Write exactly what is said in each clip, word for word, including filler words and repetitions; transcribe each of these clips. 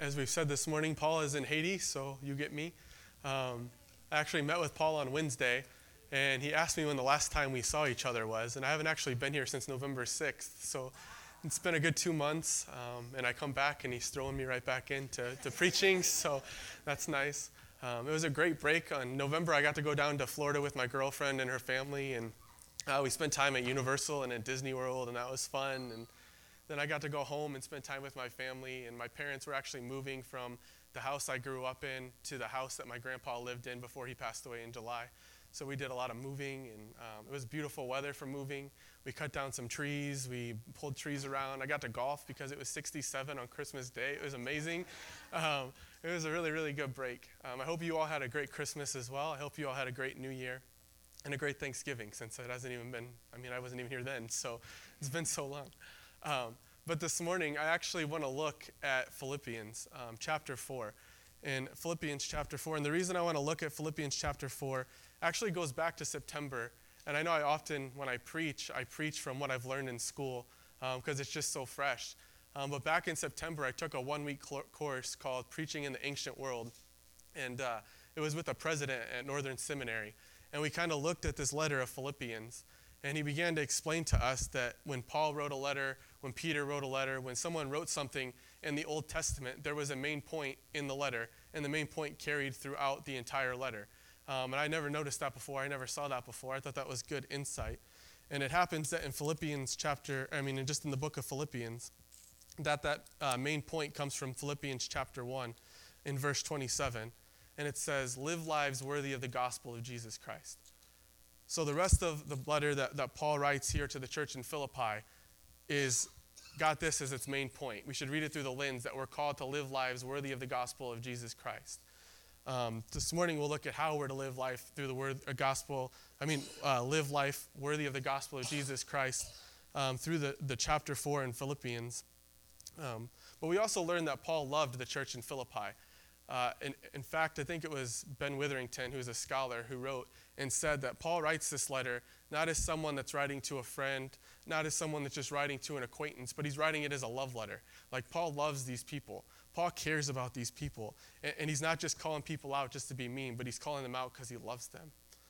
as we've said this morning, Paul is in Haiti, so you get me. Um, I actually met with Paul on Wednesday, and he asked me when the last time we saw each other was, and I haven't actually been here since November sixth, so it's been a good two months, um, and I come back, and he's throwing me right back into to preaching, so that's nice. Um, it was a great break. In November, I got to go down to Florida with my girlfriend and her family, and uh, we spent time at Universal and at Disney World, and that was fun. And then I got to go home and spend time with my family, and my parents were actually moving from the house I grew up in to the house that my grandpa lived in before he passed away in July. So we did a lot of moving, and um, it was beautiful weather for moving. We cut down some trees, we pulled trees around. I got to golf because it was sixty-seven on Christmas Day. It was amazing. Um, it was a really, really good break. Um, I hope you all had a great Christmas as well. I hope you all had a great New Year and a great Thanksgiving, since it hasn't even been, I mean, I wasn't even here then, so it's been so long. Um, but this morning, I actually want to look at Philippians um, chapter four. In Philippians chapter four, and the reason I want to look at Philippians chapter four actually goes back to September. And I know I often, when I preach, I preach from what I've learned in school because um, it's just so fresh. Um, but back in September, I took a one-week cl- course called Preaching in the Ancient World. And uh, it was with a president at Northern Seminary. And we kind of looked at this letter of Philippians. And he began to explain to us that when Paul wrote a letter, when Peter wrote a letter, when someone wrote something in the Old Testament, there was a main point in the letter, and the main point carried throughout the entire letter. Um, and I never noticed that before. I never saw that before. I thought that was good insight. And it happens that in Philippians chapter, I mean, just in the book of Philippians, that that uh, main point comes from Philippians chapter one in verse twenty-seven. And it says, live lives worthy of the gospel of Jesus Christ. So the rest of the letter that, that Paul writes here to the church in Philippi is got this as its main point. We should read it through the lens that we're called to live lives worthy of the gospel of Jesus Christ. Um, this morning we'll look at how we're to live life through the word, uh, gospel, I mean, uh, live life worthy of the gospel of Jesus Christ um, through the, the chapter four in Philippians. Um, but we also learned that Paul loved the church in Philippi. Uh, in, in fact, I think it was Ben Witherington, who's a scholar, who wrote and said that Paul writes this letter not as someone that's writing to a friend, not as someone that's just writing to an acquaintance, but he's writing it as a love letter. Like, Paul loves these people. Paul cares about these people. And, and he's not just calling people out just to be mean, but he's calling them out because he loves them.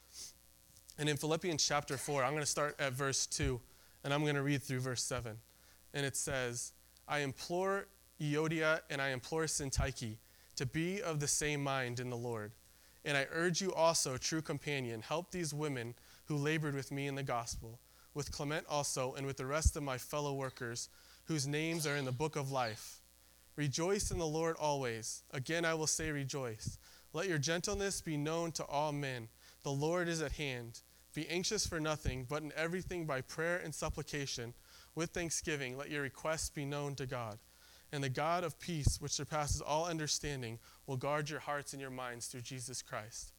And in Philippians chapter four, I'm going to start at verse two, and I'm going to read through verse seven. And it says, I implore Euodia and I implore Syntyche to be of the same mind in the Lord. And I urge you also, true companion, help these women who labored with me in the gospel, with Clement also, and with the rest of my fellow workers, whose names are in the book of life. Rejoice in the Lord always. Again I will say rejoice. Let your gentleness be known to all men. The Lord is at hand. Be anxious for nothing, but in everything by prayer and supplication, with thanksgiving, let your requests be known to God. And the God of peace, which surpasses all understanding, will guard your hearts and your minds through Jesus Christ.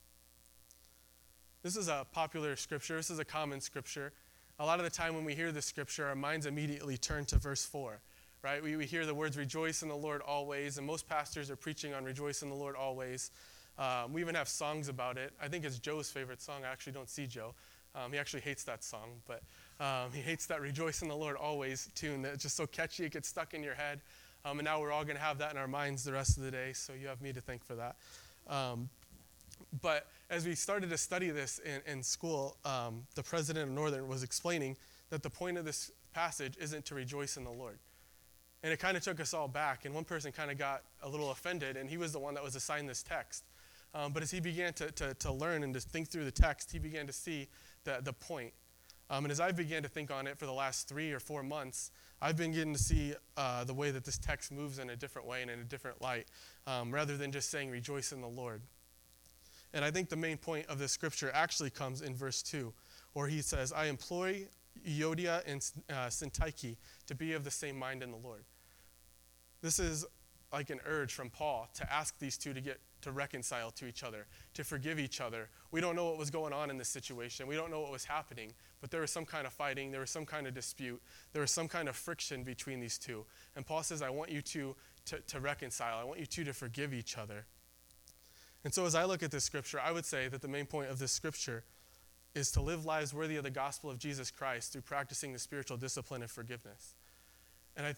This is a popular scripture. This is a common scripture. A lot of the time when we hear this scripture, our minds immediately turn to verse four, right? We, we hear the words, rejoice in the Lord always, and most pastors are preaching on rejoice in the Lord always. Um, we even have songs about it. I think it's Joe's favorite song. I actually don't see Joe. Um, he actually hates that song, but um, he hates that rejoice in the Lord always tune that's just so catchy, it gets stuck in your head. Um, and now we're all going to have that in our minds the rest of the day, so you have me to thank for that. Um, but as we started to study this in, in school, um, the president of Northern was explaining that the point of this passage isn't to rejoice in the Lord. And it kind of took us all back, and one person kind of got a little offended, and he was the one that was assigned this text. Um, but as he began to, to, to learn and to think through the text, he began to see the, the point. Um, and as I began to think on it for the last three or four months, I've been getting to see uh, the way that this text moves in a different way and in a different light, um, rather than just saying rejoice in the Lord. And I think the main point of this scripture actually comes in verse two, where he says, I implore Euodia and uh, Syntyche to be of the same mind in the Lord. This is like an urge from Paul to ask these two to get to reconcile to each other, to forgive each other. We don't know what was going on in this situation. We don't know what was happening, but there was some kind of fighting. There was some kind of dispute. There was some kind of friction between these two. And Paul says, I want you two to, to reconcile. I want you two to forgive each other. And so as I look at this scripture, I would say that the main point of this scripture is to live lives worthy of the gospel of Jesus Christ through practicing the spiritual discipline of forgiveness. And I think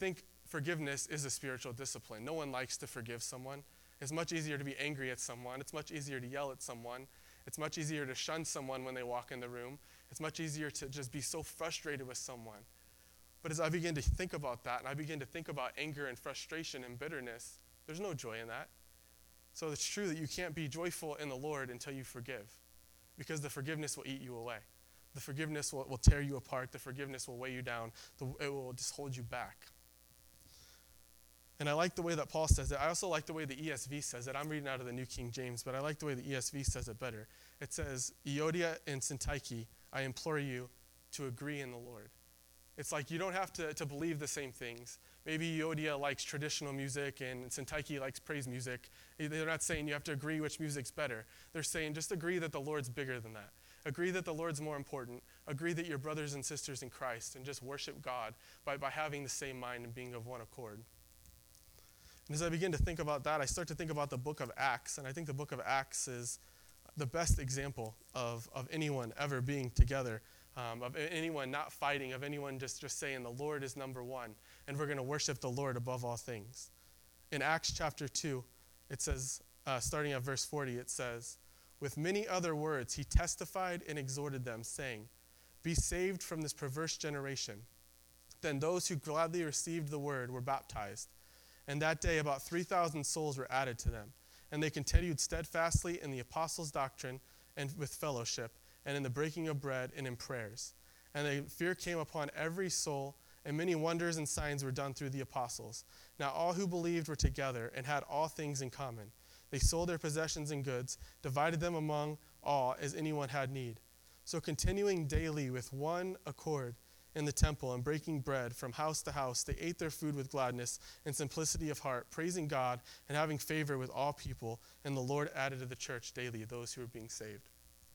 forgiveness is a spiritual discipline. No one likes to forgive someone. It's much easier to be angry at someone. It's much easier to yell at someone. It's much easier to shun someone when they walk in the room. It's much easier to just be so frustrated with someone. But as I begin to think about that, and I begin to think about anger and frustration and bitterness, there's no joy in that. So it's true that you can't be joyful in the Lord until you forgive, because the forgiveness will eat you away. The forgiveness will, will tear you apart. The forgiveness will weigh you down. The, it will just hold you back. And I like the way that Paul says it. I also like the way the E S V says it. I'm reading out of the New King James, but I like the way the E S V says it better. It says, Euodia and Syntyche, I implore you to agree in the Lord. It's like you don't have to, to believe the same things. Maybe Euodia likes traditional music and Syntyche likes praise music. They're not saying you have to agree which music's better. They're saying just agree that the Lord's bigger than that. Agree that the Lord's more important. Agree that you're brothers and sisters in Christ, and just worship God by, by having the same mind and being of one accord. And as I begin to think about that, I start to think about the book of Acts, and I think the book of Acts is the best example of, of anyone ever being together, um, of anyone not fighting, of anyone just, just saying the Lord is number one, and we're going to worship the Lord above all things. In Acts chapter two, it says, uh, starting at verse forty, it says, with many other words he testified and exhorted them, saying, be saved from this perverse generation. Then those who gladly received the word were baptized. And that day about three thousand souls were added to them. And they continued steadfastly in the apostles' doctrine and with fellowship, and in the breaking of bread and in prayers. And the fear came upon every soul, and many wonders and signs were done through the apostles. Now all who believed were together and had all things in common. They sold their possessions and goods, divided them among all as anyone had need. So continuing daily with one accord in the temple and breaking bread from house to house, they ate their food with gladness and simplicity of heart, praising God and having favor with all people. And the Lord added to the church daily those who were being saved.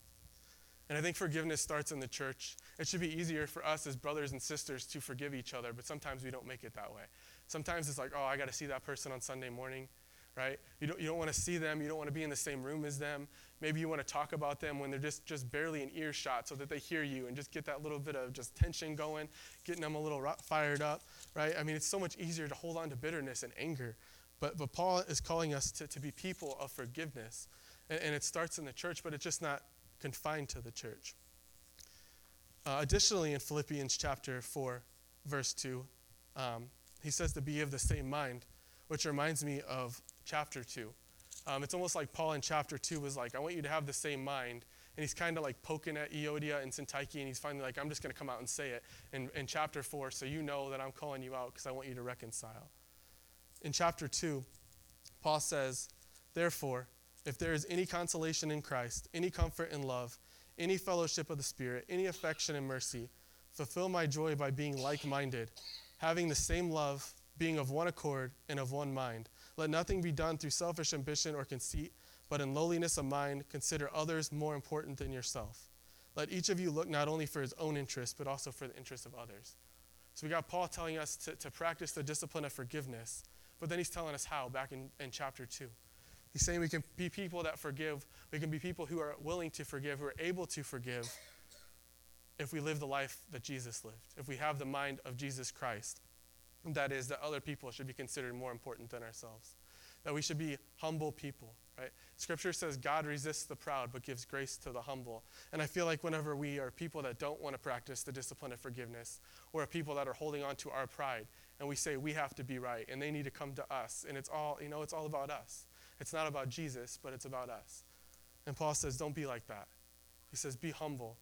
And I think forgiveness starts in the church. It should be easier for us as brothers and sisters to forgive each other, but sometimes we don't make it that way. Sometimes it's like, oh, I got to see that person on Sunday morning, right? You don't, you don't want to see them. You don't want to be in the same room as them. Maybe you want to talk about them when they're just, just barely in earshot so that they hear you and just get that little bit of just tension going, getting them a little fired up, right? I mean, it's so much easier to hold on to bitterness and anger. But, but Paul is calling us to, to be people of forgiveness. And, and it starts in the church, but it's just not confined to the church. Uh, additionally, in Philippians chapter four, verse two, um, he says to be of the same mind, which reminds me of chapter two. Um, it's almost like Paul in chapter two was like, I want you to have the same mind. And he's kind of like poking at Euodia and Syntyche, and he's finally like, I'm just going to come out and say it in, in chapter four, so you know that I'm calling you out because I want you to reconcile. In chapter two, Paul says, therefore, if there is any consolation in Christ, any comfort in love, any fellowship of the Spirit, any affection and mercy, fulfill my joy by being like-minded, having the same love, being of one accord and of one mind. Let nothing be done through selfish ambition or conceit, but in lowliness of mind, consider others more important than yourself. Let each of you look not only for his own interest, but also for the interest of others. So we got Paul telling us to, to practice the discipline of forgiveness, but then he's telling us how back in, in chapter two. He's saying we can be people that forgive. We can be people who are willing to forgive, who are able to forgive if we live the life that Jesus lived, if we have the mind of Jesus Christ. That is, that other people should be considered more important than ourselves, that we should be humble people, right? Scripture says God resists the proud but gives grace to the humble. And I feel like whenever we are people that don't want to practice the discipline of forgiveness, or are people that are holding on to our pride, and we say we have to be right and they need to come to us, and it's all, you know, it's all about us. It's not about Jesus, but it's about us. And Paul says, don't be like that. He says, be humble.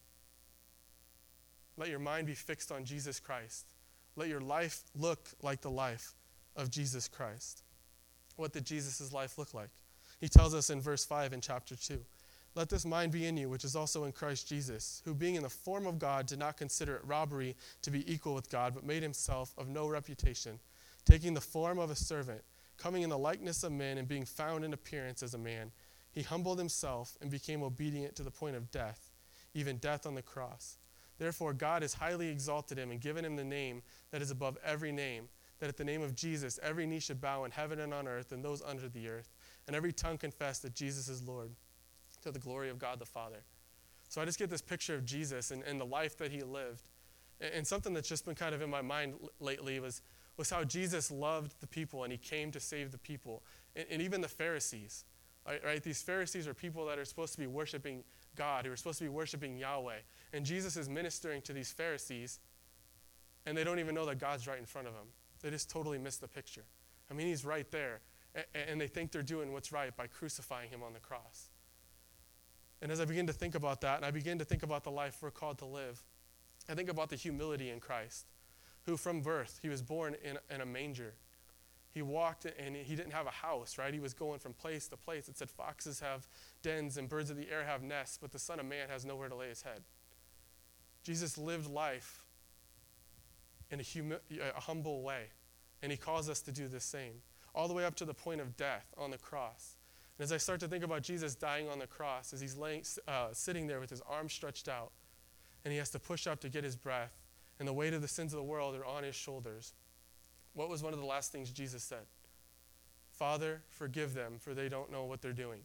Let your mind be fixed on Jesus Christ. Let your life look like the life of Jesus Christ. What did Jesus' life look like? He tells us in verse five in chapter two, let this mind be in you, which is also in Christ Jesus, who being in the form of God did not consider it robbery to be equal with God, but made himself of no reputation, taking the form of a servant, coming in the likeness of men and being found in appearance as a man. He humbled himself and became obedient to the point of death, even death on the cross. Therefore, God has highly exalted him and given him the name that is above every name, that at the name of Jesus every knee should bow in heaven and on earth and those under the earth, and every tongue confess that Jesus is Lord, to the glory of God the Father. So I just get this picture of Jesus and, and the life that he lived. And, and something that's just been kind of in my mind l- lately was was how Jesus loved the people and he came to save the people. And, and even the Pharisees, right, right? These Pharisees are people that are supposed to be worshiping God, who are supposed to be worshiping Yahweh. And Jesus is ministering to these Pharisees, and they don't even know that God's right in front of them. They just totally miss the picture. I mean, he's right there, and, and they think they're doing what's right by crucifying him on the cross. And as I begin to think about that, and I begin to think about the life we're called to live, I think about the humility in Christ, who from birth, he was born in, in a manger. He walked and he didn't have a house, right? He was going from place to place. It said foxes have dens and birds of the air have nests, but the Son of Man has nowhere to lay his head. Jesus lived life in a, humi- a humble way, and he calls us to do the same, all the way up to the point of death on the cross. And as I start to think about Jesus dying on the cross, as he's laying, uh, sitting there with his arms stretched out, and he has to push up to get his breath, and the weight of the sins of the world are on his shoulders, what was one of the last things Jesus said? Father, forgive them, for they don't know what they're doing.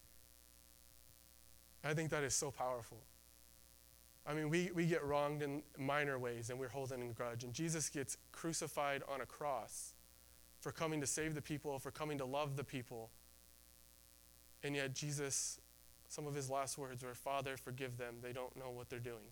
I think that is so powerful. I mean, we, we get wronged in minor ways, and we're holding a grudge. And Jesus gets crucified on a cross for coming to save the people, for coming to love the people. And yet Jesus, some of his last words were, Father, forgive them. They don't know what they're doing.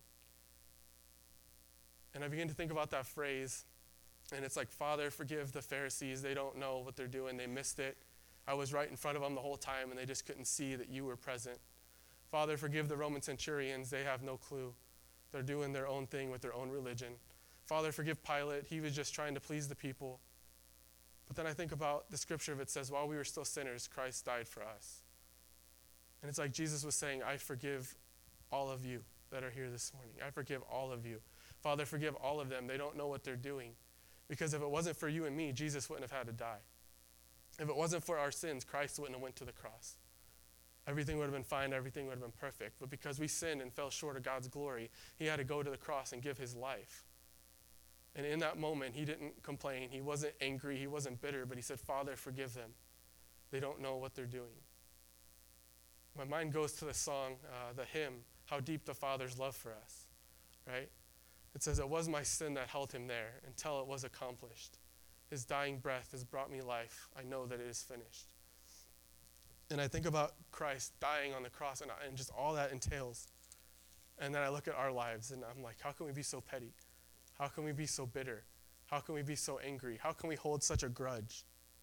And I begin to think about that phrase, and it's like, Father, forgive the Pharisees. They don't know what they're doing. They missed it. I was right in front of them the whole time, and they just couldn't see that you were present. Father, forgive the Roman centurions. They have no clue. They're doing their own thing with their own religion. Father, forgive Pilate. He was just trying to please the people. But then I think about the scripture that says, while we were still sinners, Christ died for us. And it's like Jesus was saying, I forgive all of you that are here this morning. I forgive all of you. Father, forgive all of them. They don't know what they're doing. Because if it wasn't for you and me, Jesus wouldn't have had to die. If it wasn't for our sins, Christ wouldn't have went to the cross. Everything would have been fine. Everything would have been perfect. But because we sinned and fell short of God's glory, he had to go to the cross and give his life. And in that moment, he didn't complain. He wasn't angry. He wasn't bitter. But he said, Father, forgive them. They don't know what they're doing. My mind goes to the song, uh, the hymn, How Deep the Father's Love for Us, right? It says, it was my sin that held him there until it was accomplished. His dying breath has brought me life. I know that it is finished. And I think about Christ dying on the cross and, and just all that entails. And then I look at our lives and I'm like, how can we be so petty? How can we be so bitter? How can we be so angry? How can we hold such a grudge?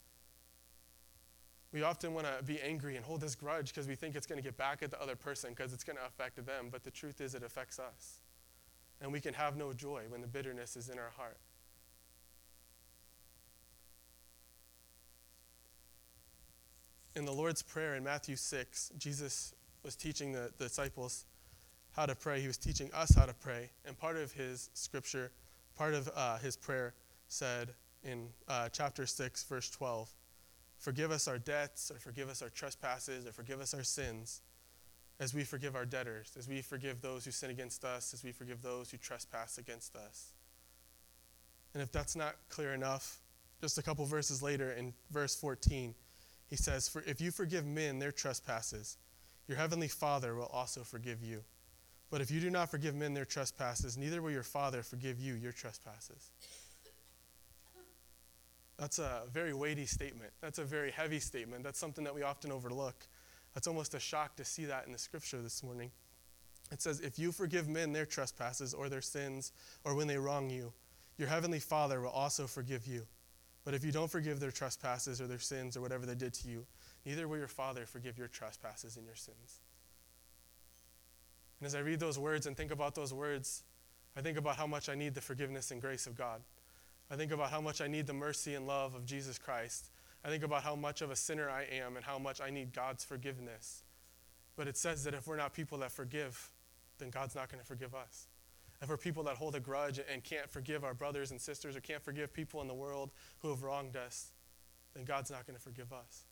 We often want to be angry and hold this grudge because we think it's going to get back at the other person because it's going to affect them. But the truth is it affects us. And we can have no joy when the bitterness is in our heart. In the Lord's Prayer in Matthew six, Jesus was teaching the, the disciples how to pray. He was teaching us how to pray. And part of his scripture, part of uh, his prayer said in uh, chapter six, verse twelve, forgive us our debts, or forgive us our trespasses, or forgive us our sins, as we forgive our debtors, as we forgive those who sin against us, as we forgive those who trespass against us. And if that's not clear enough, just a couple verses later in verse fourteen, he says, for if you forgive men their trespasses, your heavenly Father will also forgive you. But if you do not forgive men their trespasses, neither will your Father forgive you your trespasses. That's a very weighty statement. That's a very heavy statement. That's something that we often overlook. That's almost a shock to see that in the scripture this morning. It says, if you forgive men their trespasses or their sins, or when they wrong you, your heavenly Father will also forgive you. But if you don't forgive their trespasses or their sins or whatever they did to you, neither will your Father forgive your trespasses and your sins. And as I read those words and think about those words, I think about how much I need the forgiveness and grace of God. I think about how much I need the mercy and love of Jesus Christ. I think about how much of a sinner I am and how much I need God's forgiveness. But it says that if we're not people that forgive, then God's not going to forgive us. If we're people that hold a grudge and can't forgive our brothers and sisters or can't forgive people in the world who have wronged us, then God's not going to forgive us.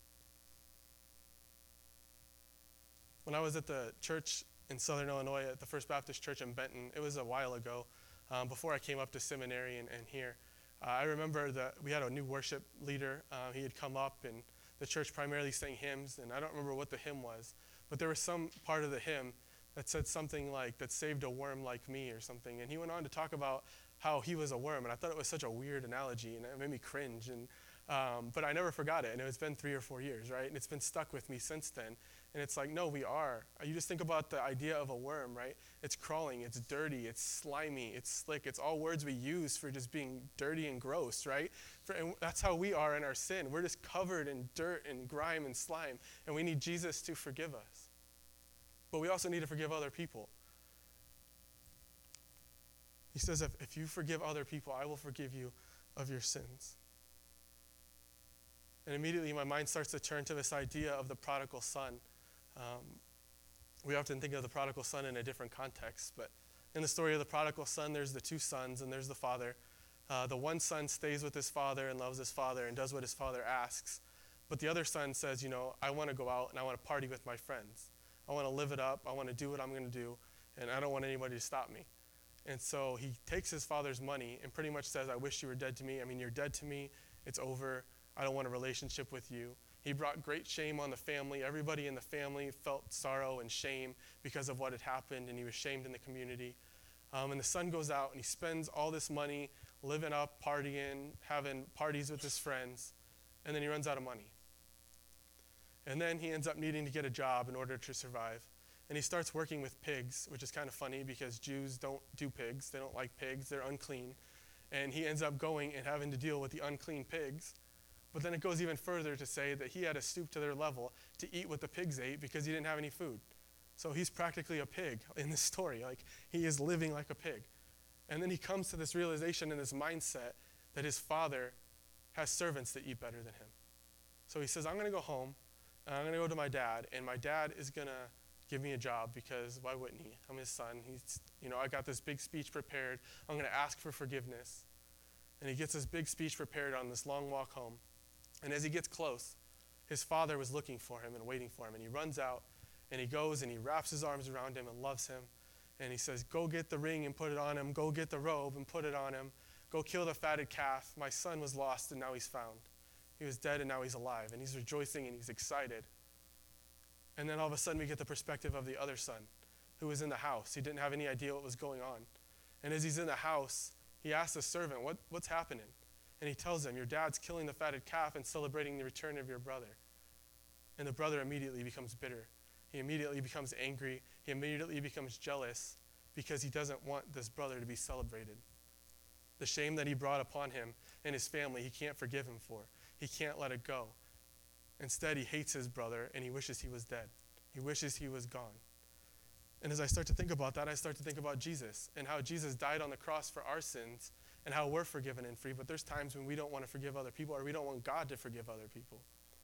When I was at the church in Southern Illinois, at the First Baptist Church in Benton, it was a while ago, um, before I came up to seminary and, and here. Uh, I remember that we had a new worship leader. Uh, he had come up, and the church primarily sang hymns, and I don't remember what the hymn was, but there was some part of the hymn that said something like, that saved a worm like me or something. And he went on to talk about how he was a worm. And I thought it was such a weird analogy, and it made me cringe. And um, but I never forgot it, and it's been three or four years, right? And it's been stuck with me since then. And it's like, no, we are. You just think about the idea of a worm, right? It's crawling, it's dirty, it's slimy, it's slick. It's all words we use for just being dirty and gross, right? For, and that's how we are in our sin. We're just covered in dirt and grime and slime, and we need Jesus to forgive us. But we also need to forgive other people. He says, if, if you forgive other people, I will forgive you of your sins. And immediately my mind starts to turn to this idea of the prodigal son. Um, we often think of the prodigal son in a different context, but in the story of the prodigal son, there's the two sons and there's the father. Uh, the one son stays with his father and loves his father and does what his father asks. But the other son says, you know, I want to go out and I want to party with my friends. I want to live it up. I want to do what I'm going to do, and I don't want anybody to stop me. And so he takes his father's money and pretty much says, I wish you were dead to me. I mean, you're dead to me. It's over. I don't want a relationship with you. He brought great shame on the family. Everybody in the family felt sorrow and shame because of what had happened, and he was shamed in the community. Um, and the son goes out, and he spends all this money living up, partying, having parties with his friends, and then he runs out of money. And then he ends up needing to get a job in order to survive. And he starts working with pigs, which is kind of funny because Jews don't do pigs. They don't like pigs. They're unclean. And he ends up going and having to deal with the unclean pigs. But then it goes even further to say that he had to stoop to their level to eat what the pigs ate because he didn't have any food. So he's practically a pig in this story. Like, he is living like a pig. And then he comes to this realization and this mindset that his father has servants that eat better than him. So he says, I'm going to go home, and I'm going to go to my dad, and my dad is going to give me a job because why wouldn't he? I'm his son. He's, you know, I got this big speech prepared. I'm going to ask for forgiveness. And he gets this big speech prepared on this long walk home. And as he gets close, his father was looking for him and waiting for him. And he runs out, and he goes, and he wraps his arms around him and loves him. And he says, go get the ring and put it on him. Go get the robe and put it on him. Go kill the fatted calf. My son was lost, and now he's found. He was dead, and now he's alive. And he's rejoicing, and he's excited. And then all of a sudden, we get the perspective of the other son who was in the house. He didn't have any idea what was going on. And as he's in the house, he asks the servant, what, what's happening? And he tells him, your dad's killing the fatted calf and celebrating the return of your brother. And the brother immediately becomes bitter. He immediately becomes angry. He immediately becomes jealous because he doesn't want this brother to be celebrated. The shame that he brought upon him and his family, he can't forgive him for. He can't let it go. Instead, he hates his brother and he wishes he was dead. He wishes he was gone. And as I start to think about that, I start to think about Jesus and how Jesus died on the cross for our sins and how we're forgiven and free. But there's times when we don't want to forgive other people, or we don't want God to forgive other people.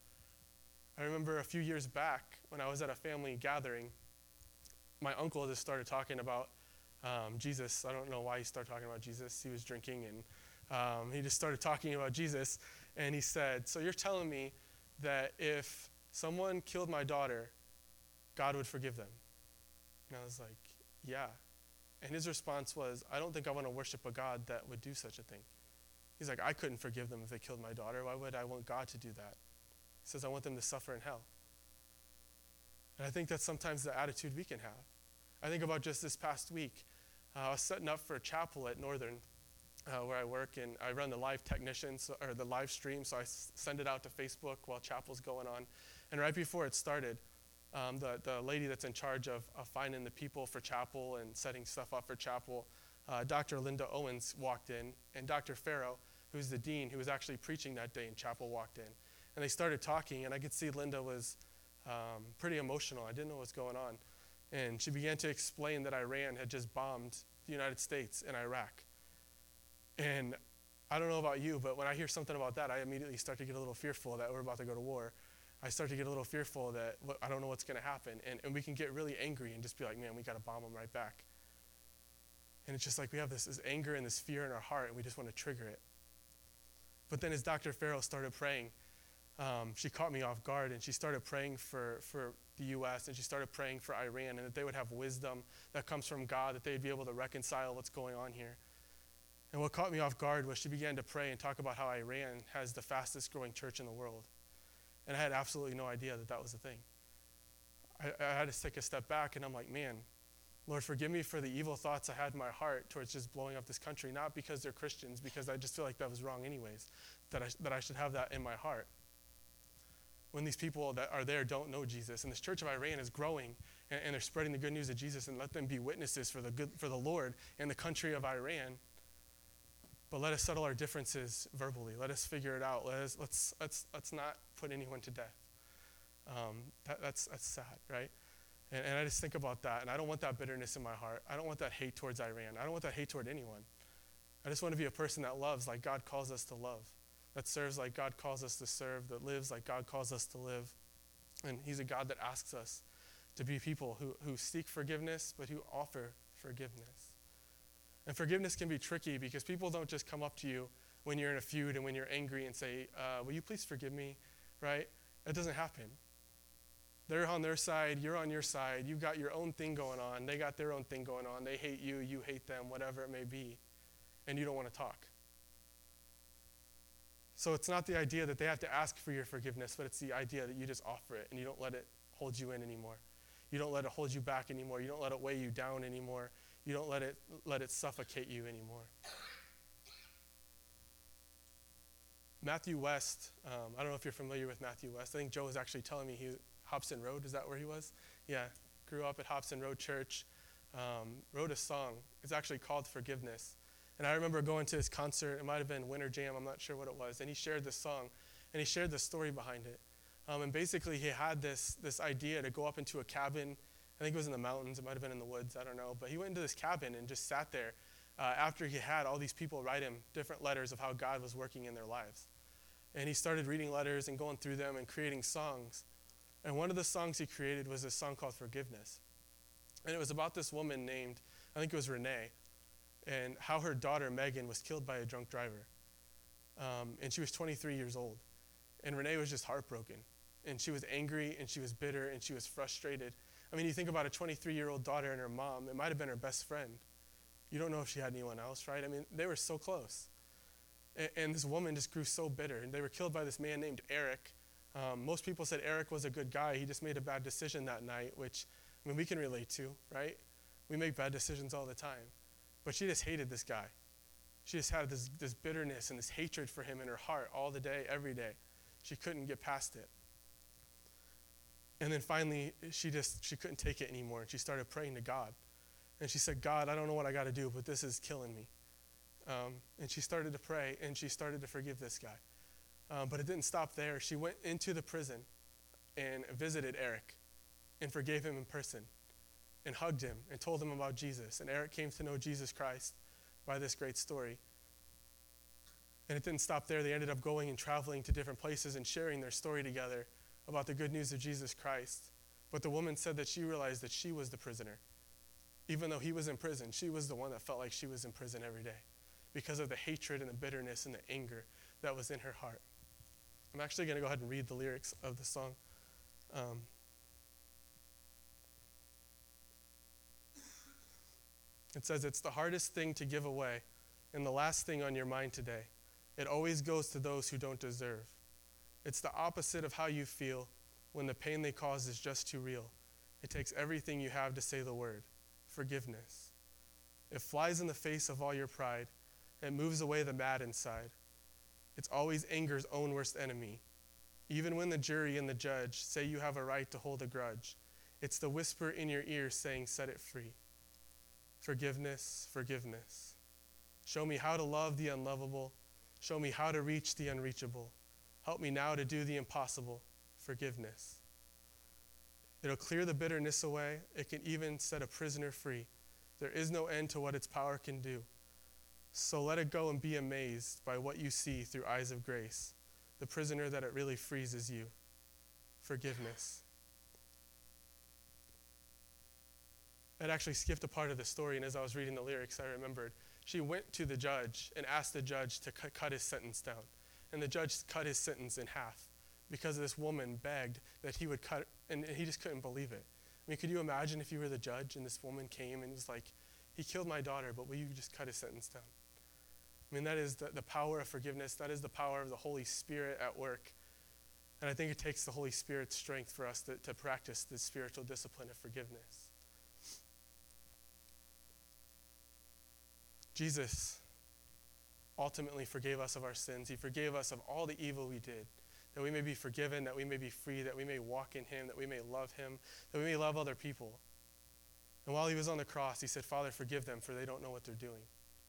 I remember a few years back when I was at a family gathering, my uncle just started talking about um, Jesus. I don't know why he started talking about Jesus. He was drinking, and um, he just started talking about Jesus. And he said, so you're telling me that if someone killed my daughter, God would forgive them? And I was like, yeah. And his response was, I don't think I want to worship a God that would do such a thing. He's like, I couldn't forgive them if they killed my daughter. Why would I want God to do that? He says, I want them to suffer in hell. And I think that's sometimes the attitude we can have. I think about just this past week. Uh, I was setting up for a chapel at Northern, uh, where I work, and I run the live technicians, or the live stream, so I s- send it out to Facebook while chapel's going on. And right before it started, um, the, the lady that's in charge of, of finding the people for chapel and setting stuff up for chapel, uh, Doctor Linda Owens walked in, and Doctor Farrow, who's the dean, who was actually preaching that day in chapel, walked in. And they started talking, and I could see Linda was um, pretty emotional. I didn't know what was going on. And she began to explain that Iran had just bombed the United States and Iraq. And I don't know about you, but when I hear something about that, I immediately start to get a little fearful that we're about to go to war. I start to get a little fearful that well, I don't know what's going to happen. And, and we can get really angry and just be like, man, we got to bomb them right back. And it's just like we have this, this anger and this fear in our heart, and we just want to trigger it. But then as Doctor Farrow started praying, um, she caught me off guard, and she started praying for, for the U S, and she started praying for Iran, and that they would have wisdom that comes from God, that they'd be able to reconcile what's going on here. And what caught me off guard was she began to pray and talk about how Iran has the fastest growing church in the world. And I had absolutely no idea that that was a thing. I, I had to take a step back, and I'm like, man, Lord, forgive me for the evil thoughts I had in my heart towards just blowing up this country, not because they're Christians, because I just feel like that was wrong anyways, that I, that I should have that in my heart. When these people that are there don't know Jesus, and this church of Iran is growing, and, and they're spreading the good news of Jesus, and let them be witnesses for the good, for the Lord and the country of Iran. But let us settle our differences verbally. Let us figure it out. Let us, let's, let's, let's not put anyone to death. Um, that, that's, that's sad, right? And, and I just think about that, and I don't want that bitterness in my heart. I don't want that hate towards Iran. I don't want that hate toward anyone. I just want to be a person that loves like God calls us to love, that serves like God calls us to serve, that lives like God calls us to live. And he's a God that asks us to be people who, who seek forgiveness, but who offer forgiveness. And forgiveness can be tricky because people don't just come up to you when you're in a feud and when you're angry and say, uh, will you please forgive me, right? That doesn't happen. They're on their side, you're on your side, you've got your own thing going on, they got their own thing going on, they hate you, you hate them, whatever it may be, and you don't want to talk. So it's not the idea that they have to ask for your forgiveness, but it's the idea that you just offer it and you don't let it hold you in anymore. You don't let it hold you back anymore. You don't let it weigh you down anymore. You don't let it let it suffocate you anymore. Matthew West, um, I don't know if you're familiar with Matthew West. I think Joe was actually telling me he Hobson Road, is that where he was? Yeah, grew up at Hobson Road Church, um, wrote a song. It's actually called Forgiveness. And I remember going to his concert. It might have been Winter Jam. I'm not sure what it was. And he shared this song, and he shared the story behind it. Um, and basically, he had this, this idea to go up into a cabin. I think it was in the mountains. It might have been in the woods. I don't know. But he went into this cabin and just sat there uh, after he had all these people write him different letters of how God was working in their lives. And he started reading letters and going through them and creating songs. And one of the songs he created was this song called Forgiveness. And it was about this woman named, I think it was Renee, and how her daughter Megan was killed by a drunk driver. Um, and she was twenty-three years old. And Renee was just heartbroken. And she was angry, and she was bitter, and she was frustrated. I mean, you think about a twenty-three-year-old daughter and her mom. It might have been her best friend. You don't know if she had anyone else, right? I mean, they were so close. And, and this woman just grew so bitter. And they were killed by this man named Eric. Um, most people said Eric was a good guy. He just made a bad decision that night, which, I mean, we can relate to, right? We make bad decisions all the time. But she just hated this guy. She just had this, this bitterness and this hatred for him in her heart all the day, every day. She couldn't get past it. And then finally, she just, she couldn't take it anymore, and she started praying to God. And she said, God, I don't know what I got to do, but this is killing me. Um, and she started to pray, and she started to forgive this guy. Um, but it didn't stop there. She went into the prison and visited Eric and forgave him in person and hugged him and told him about Jesus. And Eric came to know Jesus Christ by this great story. And it didn't stop there. They ended up going and traveling to different places and sharing their story together about the good news of Jesus Christ. But the woman said that she realized that she was the prisoner. Even though he was in prison, she was the one that felt like she was in prison every day because of the hatred and the bitterness and the anger that was in her heart. I'm actually going to go ahead and read the lyrics of the song. Um, it says, it's the hardest thing to give away and the last thing on your mind today. It always goes to those who don't deserve. It's the opposite of how you feel when the pain they cause is just too real. It takes everything you have to say the word, forgiveness. It flies in the face of all your pride. It moves away the mad inside. It's always anger's own worst enemy. Even when the jury and the judge say you have a right to hold a grudge, it's the whisper in your ear saying, set it free. Forgiveness, forgiveness. Show me how to love the unlovable. Show me how to reach the unreachable. Help me now to do the impossible. Forgiveness. It'll clear the bitterness away. It can even set a prisoner free. There is no end to what its power can do. So let it go and be amazed by what you see through eyes of grace. The prisoner that it really frees is you. Forgiveness. I'd actually skipped a part of the story, and as I was reading the lyrics, I remembered. She went to the judge and asked the judge to cut, cut his sentence down. And the judge cut his sentence in half because this woman begged that he would cut, and he just couldn't believe it. I mean, could you imagine if you were the judge and this woman came and was like, he killed my daughter, but will you just cut his sentence down? I mean, that is the, the power of forgiveness. That is the power of the Holy Spirit at work. And I think it takes the Holy Spirit's strength for us to, to practice this spiritual discipline of forgiveness. Jesus ultimately forgave us of our sins. He forgave us of all the evil we did, that we may be forgiven, that we may be free, that we may walk in him, that we may love him, that we may love other people. And while he was on the cross, he said, Father, forgive them, for they don't know what they're doing.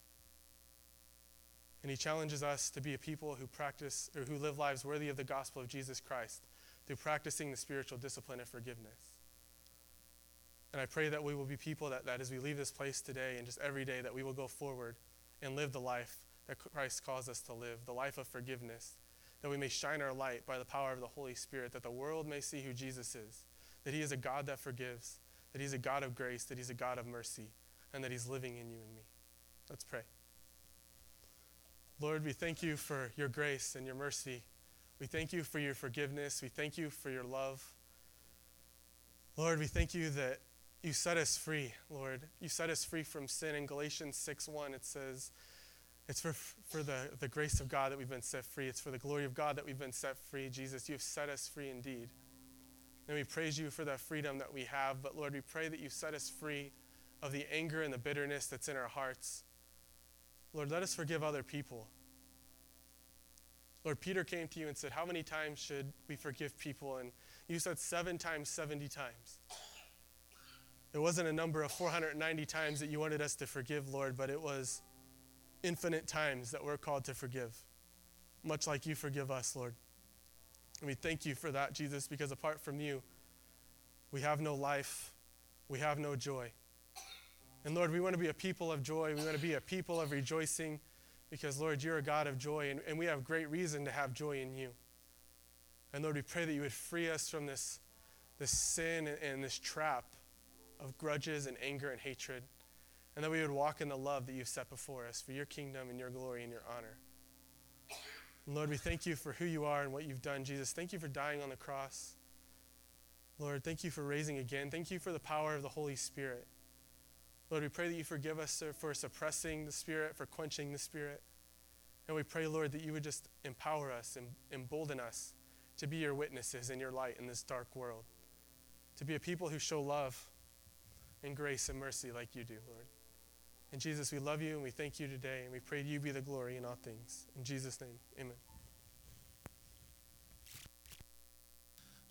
And he challenges us to be a people who practice or who live lives worthy of the gospel of Jesus Christ through practicing the spiritual discipline of forgiveness. And I pray that we will be people that, that as we leave this place today and just every day, that we will go forward and live the life that Christ calls us to live, the life of forgiveness, that we may shine our light by the power of the Holy Spirit, that the world may see who Jesus is, that he is a God that forgives, that he's a God of grace, that he's a God of mercy, and that he's living in you and me. Let's pray. Lord, we thank you for your grace and your mercy. We thank you for your forgiveness. We thank you for your love. Lord, we thank you that you set us free, Lord. You set us free from sin. In Galatians six one, it says, it's for, for the, the grace of God that we've been set free. It's for the glory of God that we've been set free. Jesus, you have set us free indeed. And we praise you for that freedom that we have. But Lord, we pray that you set us free of the anger and the bitterness that's in our hearts. Lord, let us forgive other people. Lord, Peter came to you and said, how many times should we forgive people? And you said seven times, seventy times. It wasn't a number of four hundred ninety times that you wanted us to forgive, Lord, but it was infinite times that we're called to forgive, much like you forgive us, Lord. And we thank you for that, Jesus, because apart from you, we have no life, we have no joy. And Lord, we want to be a people of joy. We want to be a people of rejoicing because, Lord, you're a God of joy, and, and we have great reason to have joy in you. And Lord, we pray that you would free us from this, this sin and, and this trap of grudges and anger and hatred, and that we would walk in the love that you've set before us for your kingdom and your glory and your honor. And Lord, we thank you for who you are and what you've done, Jesus. Thank you for dying on the cross. Lord, thank you for raising again. Thank you for the power of the Holy Spirit. Lord, we pray that you forgive us for suppressing the Spirit, for quenching the Spirit. And we pray, Lord, that you would just empower us and embolden us to be your witnesses and your light in this dark world, to be a people who show love and grace and mercy like you do, Lord. And Jesus, we love you and we thank you today, and we pray you be the glory in all things. In Jesus' name, amen.